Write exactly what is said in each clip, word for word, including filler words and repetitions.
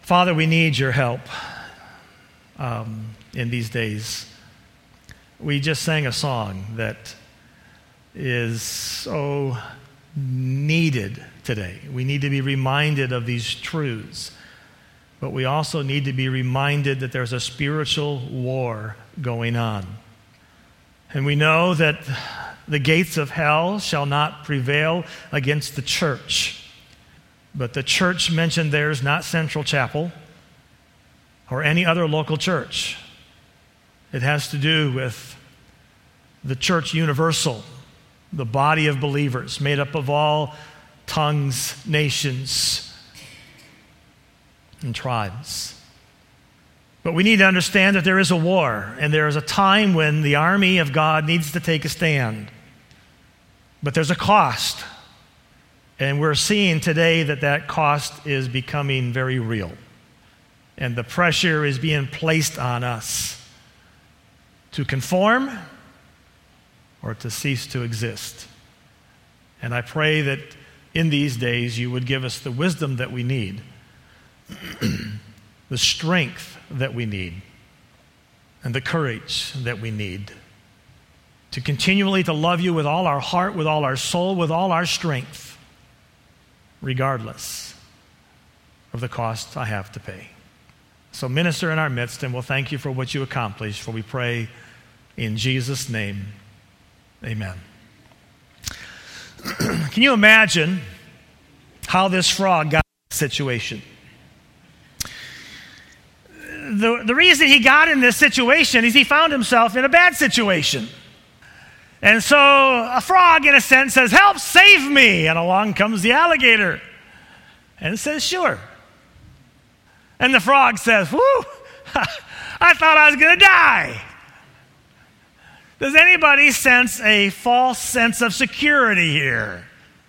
Father, we need your help um, in these days. We just sang a song that is so needed today. We need to be reminded of these truths, but we also need to be reminded that there's a spiritual war going on. And we know that the gates of hell shall not prevail against the church. But the church mentioned there is not Central Chapel or any other local church. It has to do with the church universal, the body of believers made up of all tongues, nations, and tribes. But we need to understand that there is a war, and there is a time when the army of God needs to take a stand. But there's a cost, and we're seeing today that that cost is becoming very real. And the pressure is being placed on us to conform or to cease to exist. And I pray that in these days you would give us the wisdom that we need, the strength that we need, and the courage that we need to continually to love you with all our heart, with all our soul, with all our strength, regardless of the cost I have to pay. So minister in our midst, and we'll thank you for what you accomplished, for we pray in Jesus' name. Amen. Can you imagine how this frog got in this situation? The, the reason he got in this situation is he found himself in a bad situation. And so a frog, in a sense, says, "Help, save me." And along comes the alligator. And it says, "Sure." And the frog says, "Whew, I thought I was going to die." Does anybody sense a false sense of security here?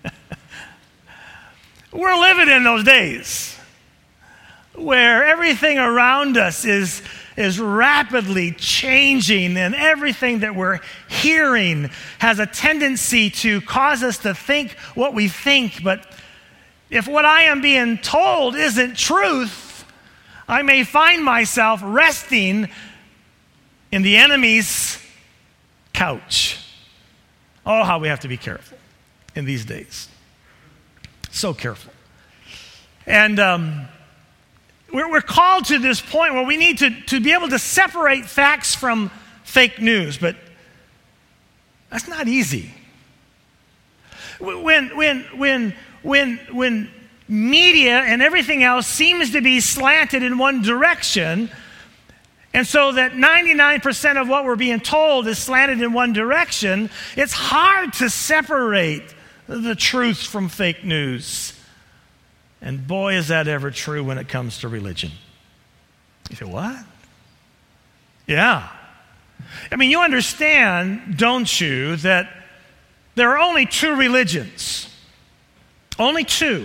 We're living in those days where everything around us is, is rapidly changing, and everything that we're hearing has a tendency to cause us to think what we think. But if what I am being told isn't truth, I may find myself resting in the enemy's couch. Oh, how we have to be careful in these days. So careful. And um, we're, we're called to this point where we need to, to be able to separate facts from fake news, but that's not easy. When, when, when, when, when media and everything else seems to be slanted in one direction, and so that ninety-nine percent of what we're being told is slanted in one direction, it's hard to separate the truth from fake news. And boy, is that ever true when it comes to religion. You say, what? Yeah. I mean, you understand, don't you, that there are only two religions. Only two.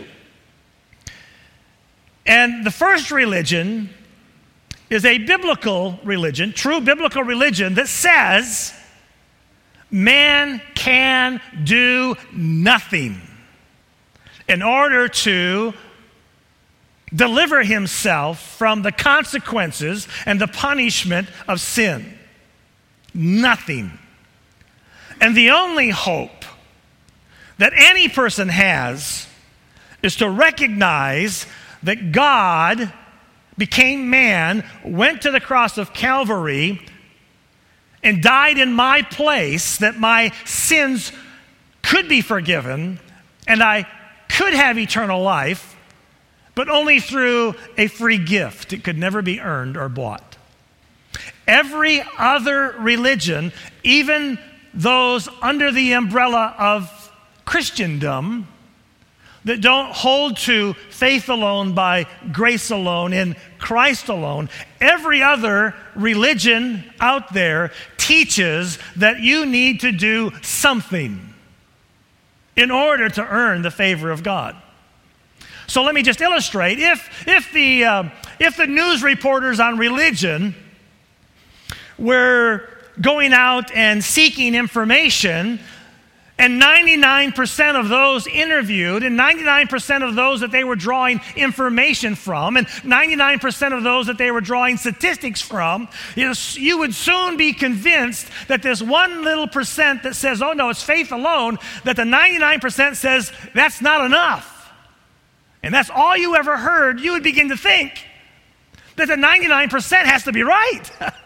And the first religion is a biblical religion, true biblical religion, that says man can do nothing in order to deliver himself from the consequences and the punishment of sin. Nothing. And the only hope that any person has is to recognize that God became man, went to the cross of Calvary, and died in my place that my sins could be forgiven and I could have eternal life, but only through a free gift. It could never be earned or bought. Every other religion, even those under the umbrella of Christendom, that don't hold to faith alone by grace alone in Christ alone, every other religion out there teaches that you need to do something in order to earn the favor of God. So let me just illustrate. If, if, the, uh, if the news reporters on religion were going out and seeking information, And ninety-nine percent of those interviewed, and ninety-nine percent of those that they were drawing information from, and ninety-nine percent of those that they were drawing statistics from, you know, you would soon be convinced that this one little percent that says, oh no, it's faith alone, that the ninety-nine percent says that's not enough. And that's all you ever heard, you would begin to think that the ninety-nine percent has to be right.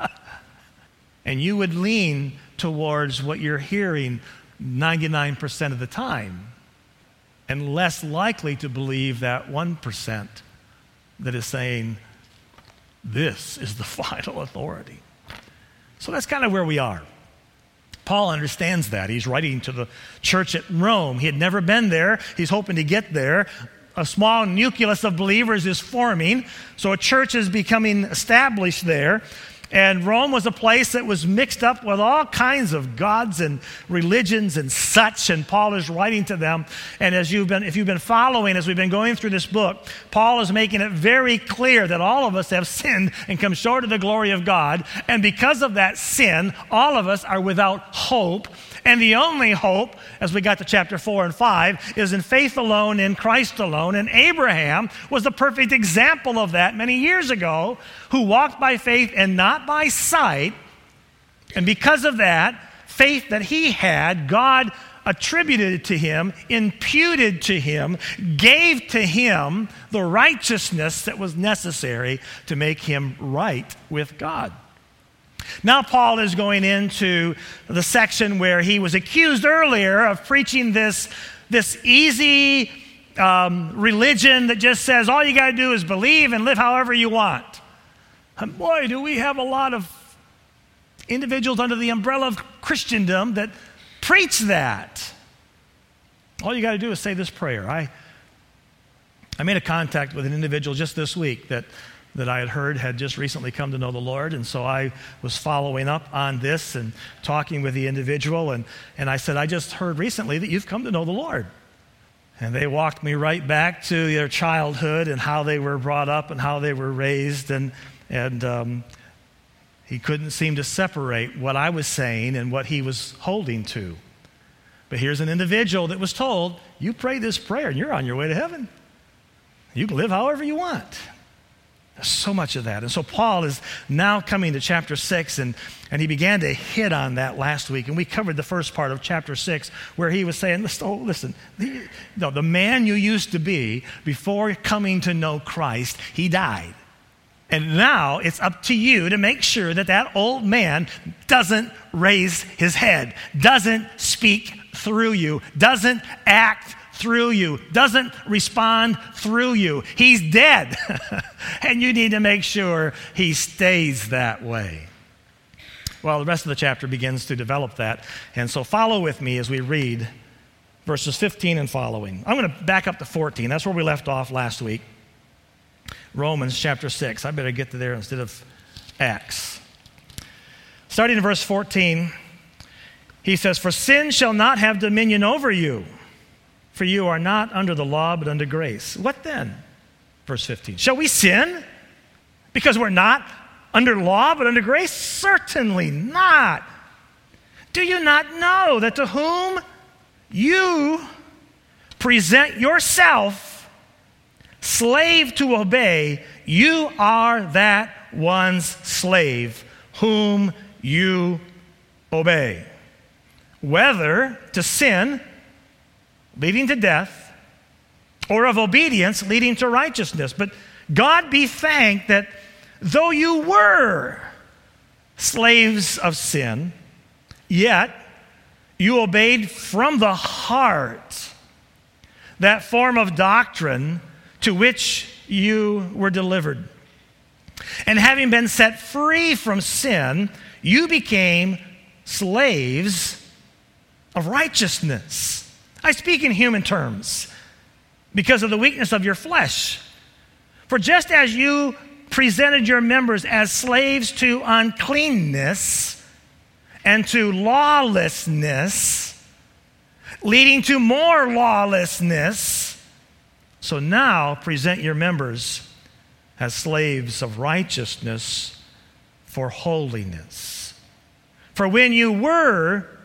And you would lean towards what you're hearing ninety-nine percent of the time, and less likely to believe that one percent that is saying, this is the final authority. So that's kind of where we are. Paul understands that. He's writing to the church at Rome. He had never been there. He's hoping to get there. A small nucleus of believers is forming, so a church is becoming established there. And Rome was a place that was mixed up with all kinds of gods and religions and such, and Paul is writing to them. And as you've been, if you've been following, as we've been going through this book, Paul is making it very clear that all of us have sinned and come short of the glory of God. And because of that sin, all of us are without hope. And the only hope, as we got to chapter four and five, is in faith alone, in Christ alone. And Abraham was the perfect example of that many years ago, who walked by faith and not by sight. And because of that, faith that he had, God attributed to him, imputed to him, gave to him the righteousness that was necessary to make him right with God. Now Paul is going into the section where he was accused earlier of preaching this, this easy um, religion that just says all you got to do is believe and live however you want. And boy, do we have a lot of individuals under the umbrella of Christendom that preach that. All you got to do is say this prayer. I, I made a contact with an individual just this week that that I had heard had just recently come to know the Lord. And so I was following up on this and talking with the individual. And, and I said, I just heard recently that you've come to know the Lord. And they walked me right back to their childhood and how they were brought up and how they were raised. And, and um, he couldn't seem to separate what I was saying and what he was holding to. But here's an individual that was told, you pray this prayer and you're on your way to heaven. You can live however you want. So much of that. And so Paul is now coming to chapter six, and, and he began to hit on that last week. And we covered the first part of chapter six where he was saying, oh, listen, the, no, the man you used to be before coming to know Christ, he died. And now it's up to you to make sure that that old man doesn't raise his head, doesn't speak through you, doesn't act through you, doesn't respond through you. He's dead. And you need to make sure he stays that way. Well, the rest of the chapter begins to develop that. And so follow with me as we read verses fifteen and following. I'm going to back up to fourteen. That's where we left off last week. Romans chapter six. I better get to there instead of Acts. Starting in verse fourteen, he says, "For sin shall not have dominion over you. For you are not under the law, but under grace." What then? Verse fifteen. Shall we sin because we're not under law, but under grace? Certainly not. Do you not know that to whom you present yourself slave to obey, you are that one's slave whom you obey? Whether to sin, leading to death, or of obedience, leading to righteousness. But God be thanked that though you were slaves of sin, yet you obeyed from the heart that form of doctrine to which you were delivered. And having been set free from sin, you became slaves of righteousness. I speak in human terms because of the weakness of your flesh. For just as you presented your members as slaves to uncleanness and to lawlessness, leading to more lawlessness, so now present your members as slaves of righteousness for holiness. For when you were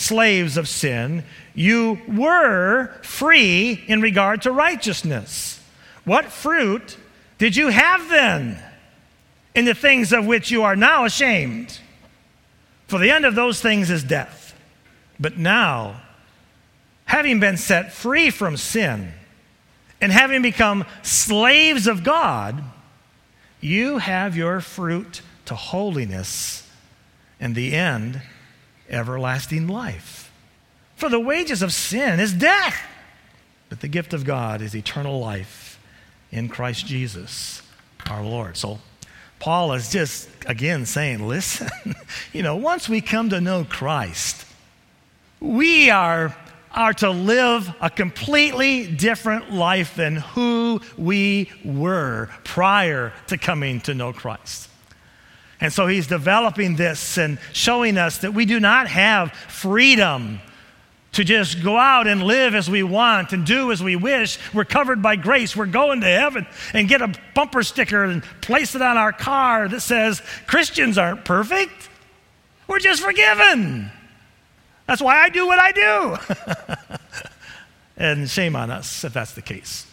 slaves of sin, you were free in regard to righteousness. What fruit did you have then in the things of which you are now ashamed? For the end of those things is death. But now, having been set free from sin and having become slaves of God, you have your fruit to holiness, and the end, everlasting life. For the wages of sin is death, but the gift of God is eternal life in Christ Jesus our Lord. So Paul is just, again, saying, listen, you know, once we come to know Christ, we are, are to live a completely different life than who we were prior to coming to know Christ. And so he's developing this and showing us that we do not have freedom to just go out and live as we want and do as we wish. We're covered by grace. We're going to heaven and get a bumper sticker and place it on our car that says, Christians aren't perfect. We're just forgiven. That's why I do what I do. And shame on us if that's the case.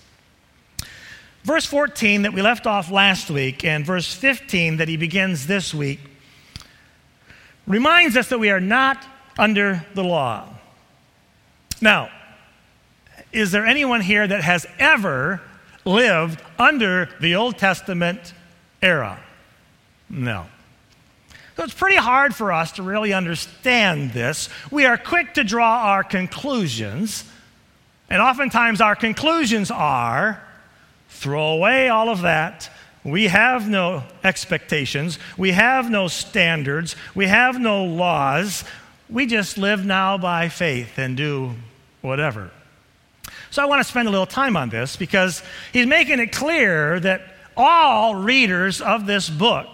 Verse fourteen that we left off last week and verse fifteen that he begins this week reminds us that we are not under the law. Now, is there anyone here that has ever lived under the Old Testament era? No. So it's pretty hard for us to really understand this. We are quick to draw our conclusions, and oftentimes our conclusions are, throw away all of that. We have no expectations. We have no standards. We have no laws. We just live now by faith and do whatever. So I want to spend a little time on this because he's making it clear that all readers of this book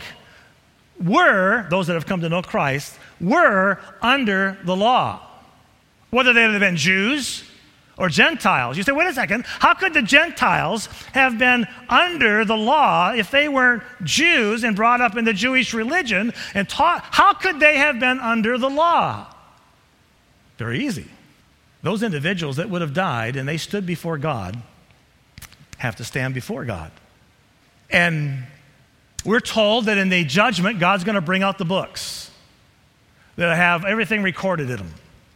were, those that have come to know Christ, were under the law. Whether they had been Jews or Gentiles. You say, wait a second, how could the Gentiles have been under the law if they weren't Jews and brought up in the Jewish religion and taught? How could they have been under the law? Very easy. Those individuals that would have died and they stood before God have to stand before God. And we're told that in the judgment, God's going to bring out the books that have everything recorded in them.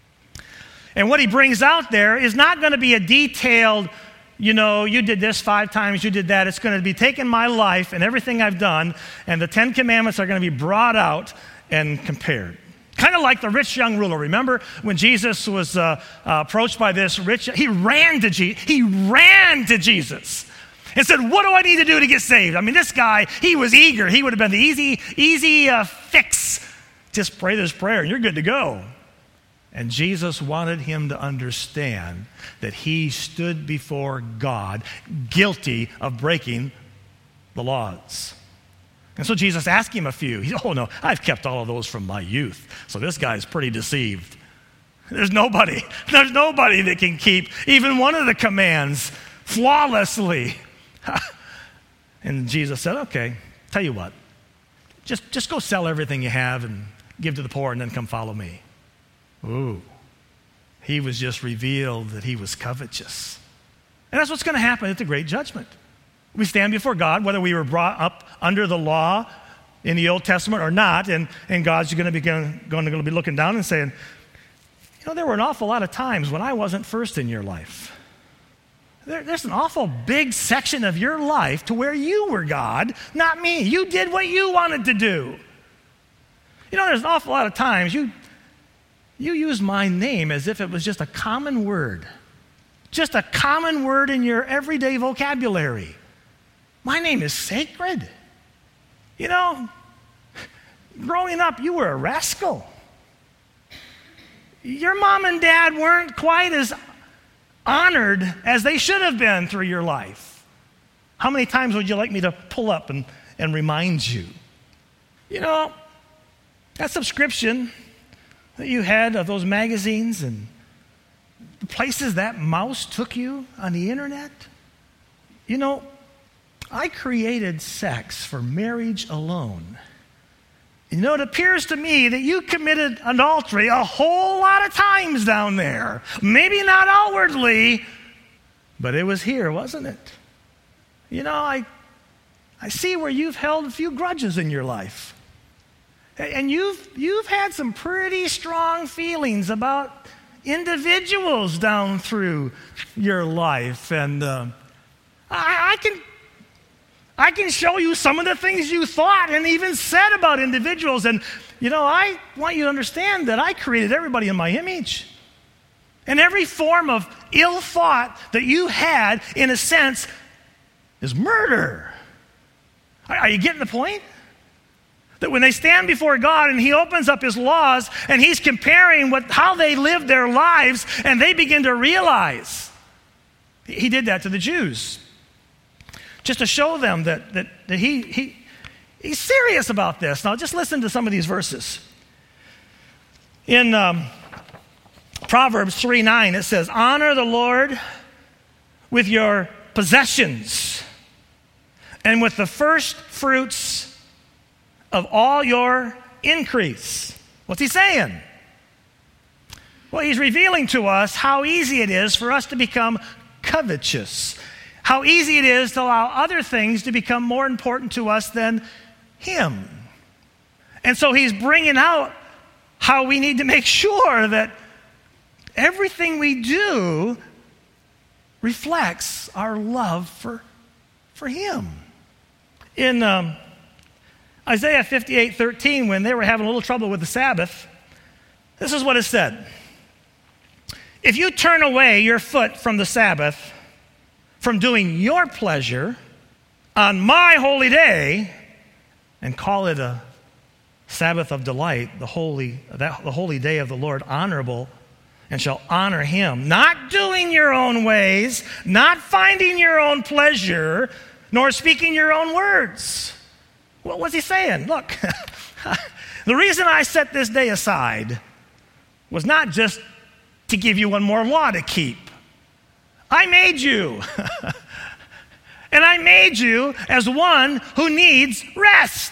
And what he brings out there is not going to be a detailed, you know, you did this five times, you did that. It's going to be taking my life and everything I've done, and the Ten Commandments are going to be brought out and compared. Kind of like the rich young ruler. Remember when Jesus was uh, uh, approached by this rich, he ran to Je- he ran to Jesus and said, what do I need to do to get saved? I mean, this guy, he was eager. He would have been the easy, easy uh, fix. Just pray this prayer and you're good to go. And Jesus wanted him to understand that he stood before God guilty of breaking the laws. And so Jesus asked him a few. He said, oh no, I've kept all of those from my youth. So this guy's pretty deceived. There's nobody, there's nobody that can keep even one of the commands flawlessly. And Jesus said, okay, tell you what, just, just go sell everything you have and give to the poor and then come follow me. Ooh, he was just revealed that he was covetous. And that's what's going to happen at the great judgment. We stand before God, whether we were brought up under the law in the Old Testament or not, and, and God's going to, be going, going to be looking down and saying, you know, there were an awful lot of times when I wasn't first in your life. There, there's an awful big section of your life to where you were God, not me. You did what you wanted to do. You know, there's an awful lot of times you, you use my name as if it was just a common word. Just a common word in your everyday vocabulary. My name is sacred. You know, growing up, you were a rascal. Your mom and dad weren't quite as honored as they should have been through your life. How many times would you like me to pull up and, and remind you? You know, that subscription that you had of those magazines and the places that mouse took you on the internet, you know, I created sex for marriage alone. You know, it appears to me that you committed adultery a whole lot of times down there. Maybe not outwardly, but it was here, wasn't it? You know, I, I see where you've held a few grudges in your life. And you've, you've had some pretty strong feelings about individuals down through your life. And uh, I, I can... I can show you some of the things you thought and even said about individuals. And, you know, I want you to understand that I created everybody in my image. And every form of ill thought that you had, in a sense, is murder. Are you getting the point? That when they stand before God and he opens up his laws and he's comparing what, how they lived their lives, and they begin to realize. He did that to the Jews. Just to show them that, that, that he, he, he's serious about this. Now, just listen to some of these verses. In um, Proverbs three nine, it says, honor the Lord with your possessions and with the first fruits of all your increase. What's he saying? Well, he's revealing to us how easy it is for us to become covetous. How easy it is to allow other things to become more important to us than him. And so he's bringing out how we need to make sure that everything we do reflects our love for, for him. In um, Isaiah fifty-eight thirteen, when they were having a little trouble with the Sabbath, this is what it said. If you turn away your foot from the Sabbath, from doing your pleasure on my holy day, and call it a Sabbath of delight, the holy, that, the holy day of the Lord, honorable, and shall honor him, not doing your own ways, not finding your own pleasure, nor speaking your own words. What was he saying? Look, the reason I set this day aside was not just to give you one more law to keep. I made you. And I made you as one who needs rest.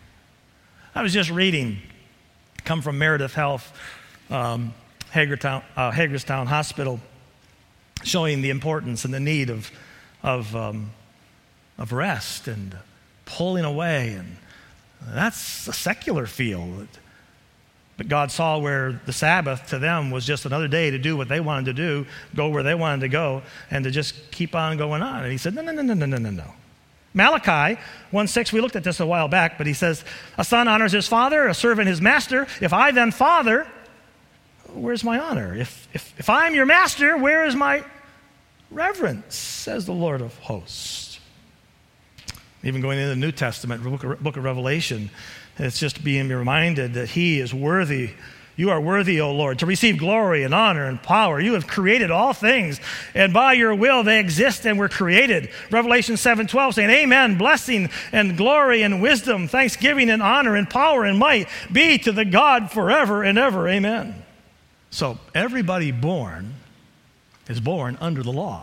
I was just reading, come from Meredith Health, um, Hagerstown, uh, Hagerstown Hospital, showing the importance and the need of, of, um, of rest and pulling away. And that's a secular field. But God saw where the Sabbath to them was just another day to do what they wanted to do, go where they wanted to go, and to just keep on going on. And he said, no, no, no, no, no, no, no, no. Malachi one six, we looked at this a while back, but he says, a son honors his father, a servant his master. If I then father, where's my honor? If, if, if I'm your master, where is my reverence, says the Lord of hosts. Even going into the New Testament, book of, book of Revelation, it's just being reminded that he is worthy. You are worthy, O Lord, to receive glory and honor and power. You have created all things, and by your will they exist and were created. Revelation seven twelve saying, amen, blessing and glory and wisdom, thanksgiving and honor and power and might be to the God forever and ever. Amen. So everybody born is born under the law.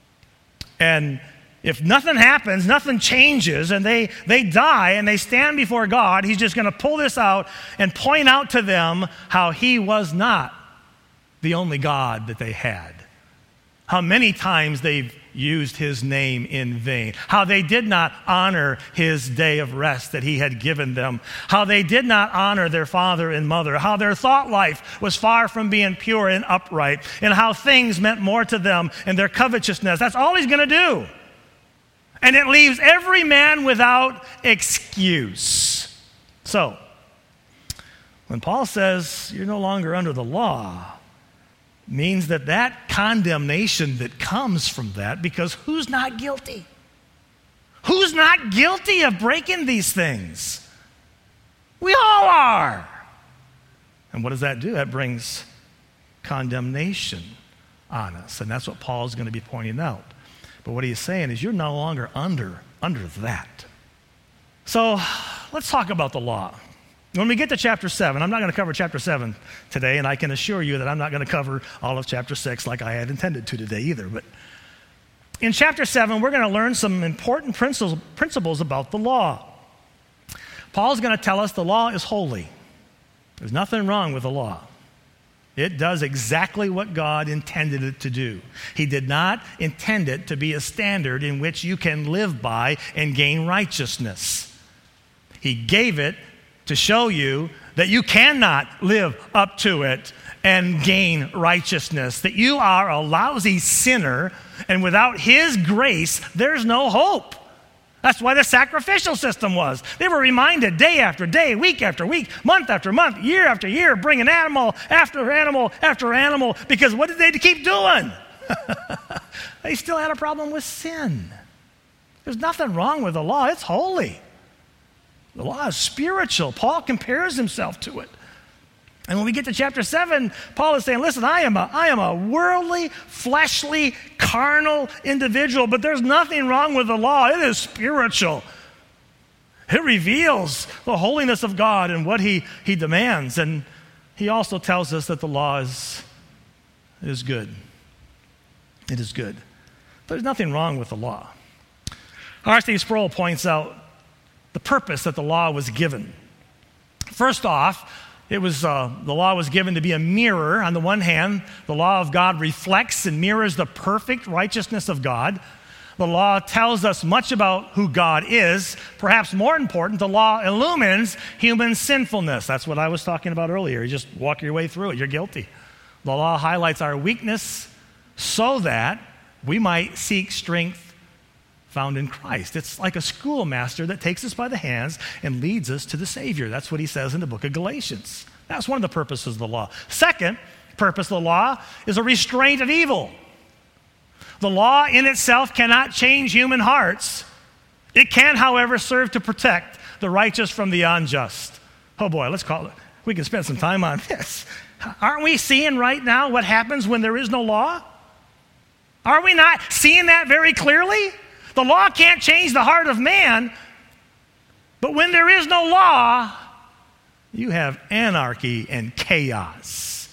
And if nothing happens, nothing changes, and they, they die and they stand before God, he's just going to pull this out and point out to them how he was not the only God that they had. How many times they've used his name in vain. How they did not honor his day of rest that he had given them. How they did not honor their father and mother. How their thought life was far from being pure and upright. And how things meant more to them and their covetousness. That's all he's going to do. And it leaves every man without excuse. So, when Paul says you're no longer under the law, means that that condemnation that comes from that, because who's not guilty? Who's not guilty of breaking these things? We all are. And what does that do? That brings condemnation on us. And that's what Paul's going to be pointing out. But what he's saying is you're no longer under, under that. So let's talk about the law. When we get to chapter seven, I'm not going to cover chapter seven today, and I can assure you that I'm not going to cover all of chapter six like I had intended to today either. But in chapter seven, we're going to learn some important principles, principles about the law. Paul's going to tell us the law is holy. There's nothing wrong with the law. It does exactly what God intended it to do. He did not intend it to be a standard in which you can live by and gain righteousness. He gave it to show you that you cannot live up to it and gain righteousness, that you are a lousy sinner, and without His grace, there's no hope. That's why the sacrificial system was. They were reminded day after day, week after week, month after month, year after year, bringing animal after animal after animal, because what did they keep doing? They still had a problem with sin. There's nothing wrong with the law. It's holy. The law is spiritual. Paul compares himself to it. And when we get to chapter seven, Paul is saying, listen, I am a, I am a worldly, fleshly, carnal individual, but there's nothing wrong with the law. It is spiritual. It reveals the holiness of God and what he, he demands. And he also tells us that the law is, is good. It is good. There's nothing wrong with the law. R C Sproul points out the purpose that the law was given. First off, It was uh, the law was given to be a mirror. On the one hand, the law of God reflects and mirrors the perfect righteousness of God. The law tells us much about who God is. Perhaps more important, the law illumines human sinfulness. That's what I was talking about earlier. You just walk your way through it. You're guilty. The law highlights our weakness so that we might seek strength found in Christ. It's like a schoolmaster that takes us by the hands and leads us to the Savior. That's what he says in the book of Galatians. That's one of the purposes of the law. Second purpose of the law is a restraint of evil. The law in itself cannot change human hearts. It can, however, serve to protect the righteous from the unjust. Oh boy, let's call it. We can spend some time on this. Aren't we seeing right now what happens when there is no law? Are we not seeing that very clearly? The law can't change the heart of man, but when there is no law, you have anarchy and chaos.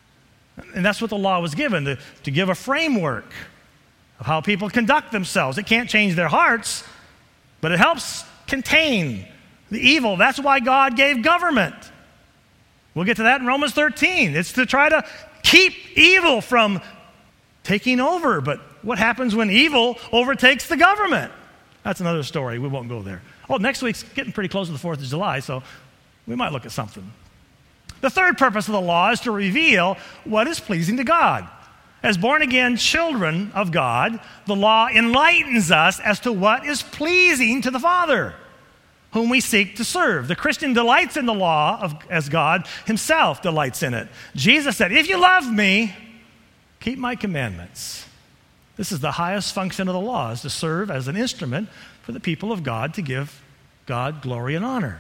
And that's what the law was given, to, to give a framework of how people conduct themselves. It can't change their hearts, but it helps contain the evil. That's why God gave government. We'll get to that in Romans thirteen. It's to try to keep evil from taking over, but what happens when evil overtakes the government? That's another story. We won't go there. Oh, next week's getting pretty close to the fourth of July, so we might look at something. The third purpose of the law is to reveal what is pleasing to God. As born-again children of God, the law enlightens us as to what is pleasing to the Father, whom we seek to serve. The Christian delights in the law of, as God himself delights in it. Jesus said, if you love me, keep my commandments. This is the highest function of the law, is to serve as an instrument for the people of God to give God glory and honor.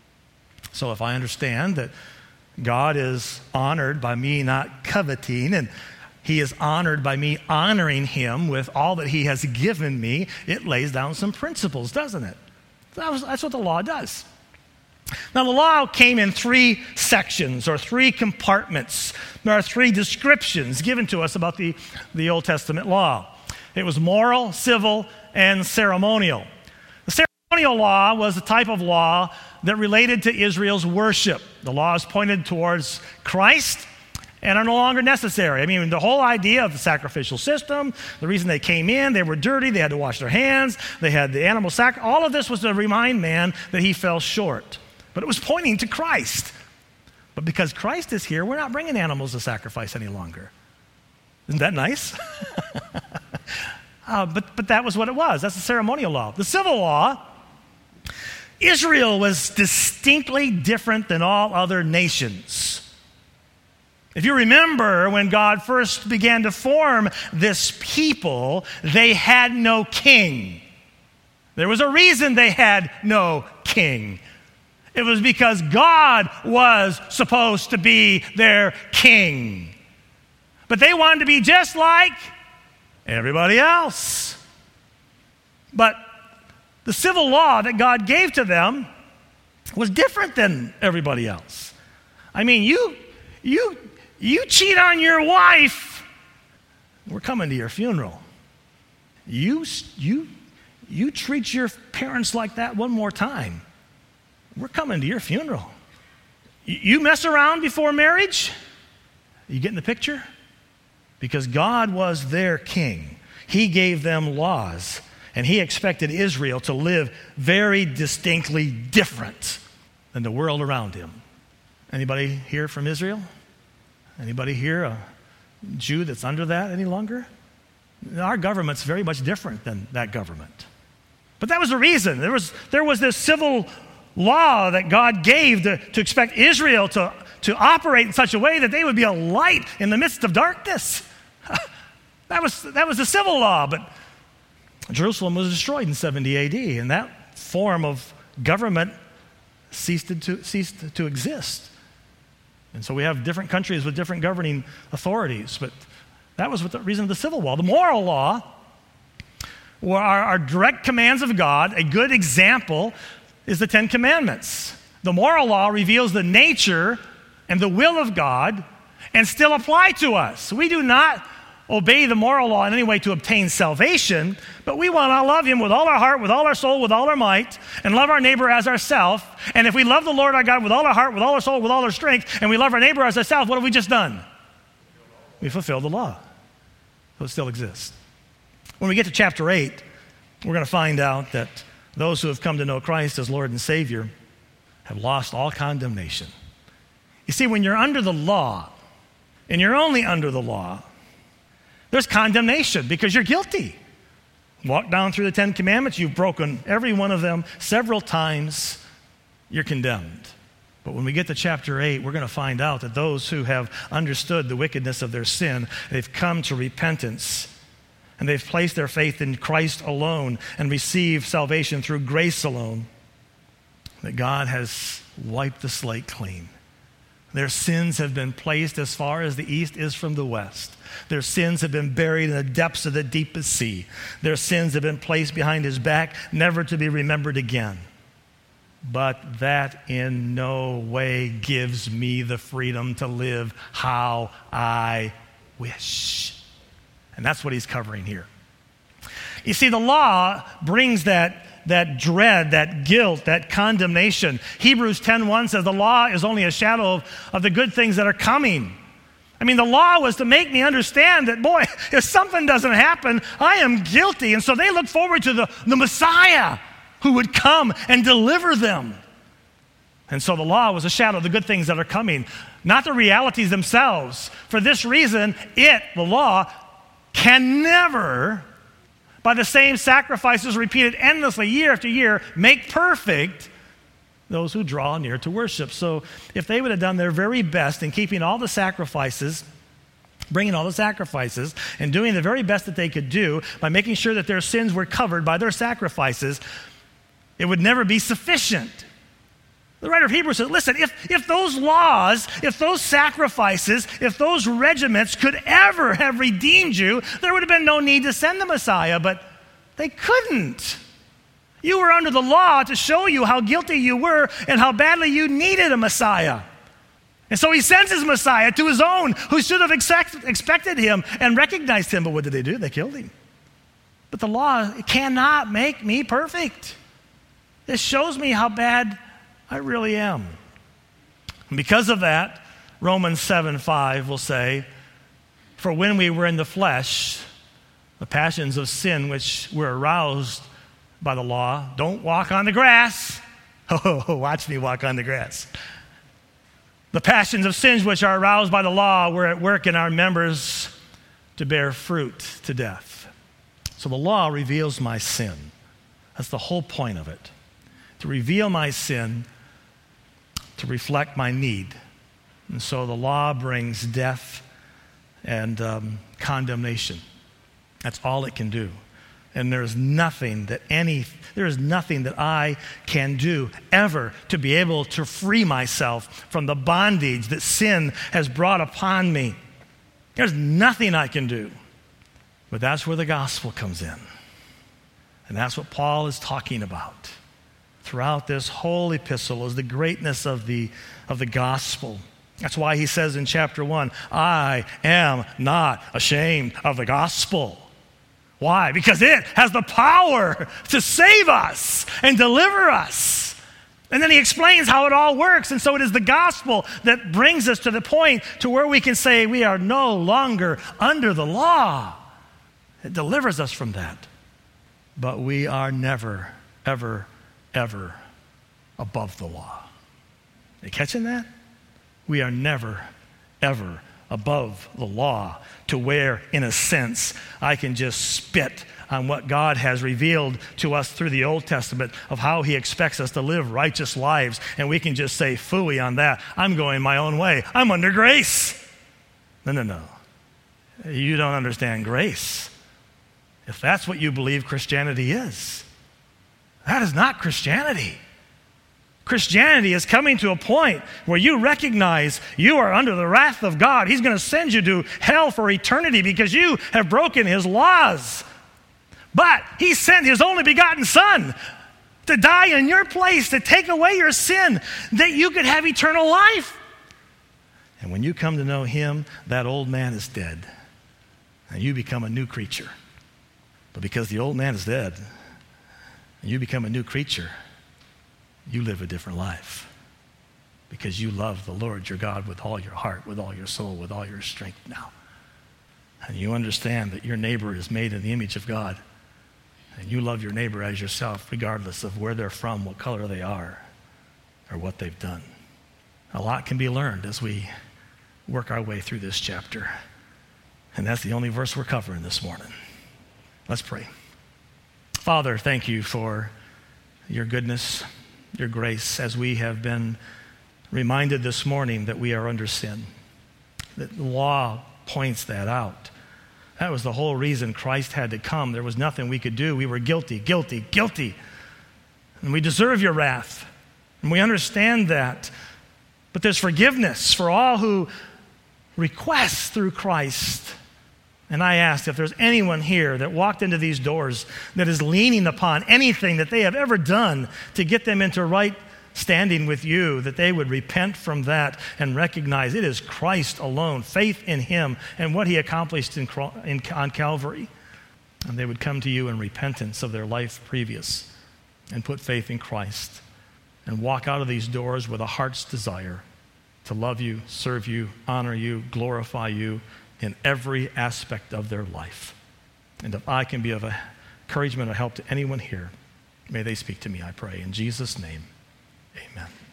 So if I understand that God is honored by me not coveting, and he is honored by me honoring him with all that he has given me, it lays down some principles, doesn't it? That was, that's what the law does. Now, the law came in three sections or three compartments. There are three descriptions given to us about the, the Old Testament law. It was moral, civil, and ceremonial. The ceremonial law was a type of law that related to Israel's worship. The laws pointed towards Christ and are no longer necessary. I mean, the whole idea of the sacrificial system, the reason they came in, they were dirty, they had to wash their hands, they had the animal sacrifice. All of this was to remind man that he fell short. But it was pointing to Christ. But because Christ is here, we're not bringing animals to sacrifice any longer. Isn't that nice? uh, but, but that was what it was. That's the ceremonial law. The civil law, Israel was distinctly different than all other nations. If you remember, when God first began to form this people, they had no king. There was a reason they had no king. It was because God was supposed to be their king. But they wanted to be just like everybody else. But the civil law that God gave to them was different than everybody else. I mean, you, you, you cheat on your wife, we're coming to your funeral. You, you, you treat your parents like that one more time, we're coming to your funeral. You mess around before marriage, you get in the picture? Because God was their king. He gave them laws, and he expected Israel to live very distinctly different than the world around him. Anybody here from Israel? Anybody here a Jew that's under that any longer? Our government's very much different than that government. But that was the reason. There was, there was this civil law that God gave to, to expect Israel to, to operate in such a way that they would be a light in the midst of darkness. That was, that was the civil law, but Jerusalem was destroyed in seventy A D, and that form of government ceased to, ceased to exist. And so we have different countries with different governing authorities, but that was what the reason of the civil law. The moral law were our, our direct commands of God. A good example is the Ten Commandments. The moral law reveals the nature and the will of God and still apply to us. We do not obey the moral law in any way to obtain salvation, but we want to love him with all our heart, with all our soul, with all our might, and love our neighbor as ourselves. And if we love the Lord our God with all our heart, with all our soul, with all our strength, and we love our neighbor as ourselves, what have we just done? We fulfilled the law. So it still exists. When we get to chapter eight, we're going to find out that those who have come to know Christ as Lord and Savior have lost all condemnation. You see, when you're under the law, and you're only under the law, there's condemnation because you're guilty. Walk down through the Ten Commandments, you've broken every one of them several times, you're condemned. But when we get to chapter eight, we're going to find out that those who have understood the wickedness of their sin, they've come to repentance, and they've placed their faith in Christ alone and received salvation through grace alone, that God has wiped the slate clean. Their sins have been placed as far as the east is from the west. Their sins have been buried in the depths of the deepest sea. Their sins have been placed behind his back, never to be remembered again. But that in no way gives me the freedom to live how I wish. And that's what he's covering here. You see, the law brings that that dread, that guilt, that condemnation. Hebrews ten one says the law is only a shadow of, of the good things that are coming. I mean, the law was to make me understand that, boy, if something doesn't happen, I am guilty. And so they look forward to the, the Messiah who would come and deliver them. And so the law was a shadow of the good things that are coming, not the realities themselves. For this reason, it, the law, can never, by the same sacrifices repeated endlessly year after year, make perfect those who draw near to worship. So if they would have done their very best in keeping all the sacrifices, bringing all the sacrifices, and doing the very best that they could do by making sure that their sins were covered by their sacrifices, it would never be sufficient. The writer of Hebrews says, listen, if, if those laws, if those sacrifices, if those regiments could ever have redeemed you, there would have been no need to send the Messiah, but they couldn't. You were under the law to show you how guilty you were and how badly you needed a Messiah. And so he sends his Messiah to his own, who should have expect, expected him and recognized him. But what did they do? They killed him. But the law cannot make me perfect. It shows me how bad I really am. And because of that, Romans seven five will say, for when we were in the flesh, the passions of sin which were aroused by the law, don't walk on the grass. Oh, watch me walk on the grass. The passions of sins which are aroused by the law were at work in our members to bear fruit to death. So the law reveals my sin. That's the whole point of it. To reveal my sin, to reflect my need. And so the law brings death and um, condemnation. That's all it can do. And there's nothing that any, there is nothing that I can do ever to be able to free myself from the bondage that sin has brought upon me. There's nothing I can do. But that's where the gospel comes in. And that's what Paul is talking about throughout this whole epistle, is the greatness of the, of the gospel. That's why he says in chapter one, I am not ashamed of the gospel. Why? Because it has the power to save us and deliver us. And then he explains how it all works. And so it is the gospel that brings us to the point to where we can say we are no longer under the law. It delivers us from that. But we are never, ever, ever above the law. You catching that? We are never, ever above the law to where, in a sense, I can just spit on what God has revealed to us through the Old Testament of how he expects us to live righteous lives, and we can just say phooey on that. I'm going my own way. I'm under grace. No, no, no. You don't understand grace. If that's what you believe Christianity is, that is not Christianity. Christianity is coming to a point where you recognize you are under the wrath of God. He's going to send you to hell for eternity because you have broken his laws. But he sent his only begotten Son to die in your place, to take away your sin, that you could have eternal life. And when you come to know him, that old man is dead, and you become a new creature. But because the old man is dead, and you become a new creature, you live a different life because you love the Lord your God with all your heart, with all your soul, with all your strength now. And you understand that your neighbor is made in the image of God. And you love your neighbor as yourself, regardless of where they're from, what color they are, or what they've done. A lot can be learned as we work our way through this chapter. And that's the only verse we're covering this morning. Let's pray. Father, thank you for your goodness, your grace, as we have been reminded this morning that we are under sin. That the law points that out. That was the whole reason Christ had to come. There was nothing we could do. We were guilty, guilty, guilty. And we deserve your wrath. And we understand that. But there's forgiveness for all who request through Christ. And I ask if there's anyone here that walked into these doors that is leaning upon anything that they have ever done to get them into right standing with you, that they would repent from that and recognize it is Christ alone, faith in him and what he accomplished in, in, on Calvary. And they would come to you in repentance of their life previous and put faith in Christ and walk out of these doors with a heart's desire to love you, serve you, honor you, glorify you in every aspect of their life. And if I can be of encouragement or help to anyone here, may they speak to me, I pray. In Jesus' name, amen.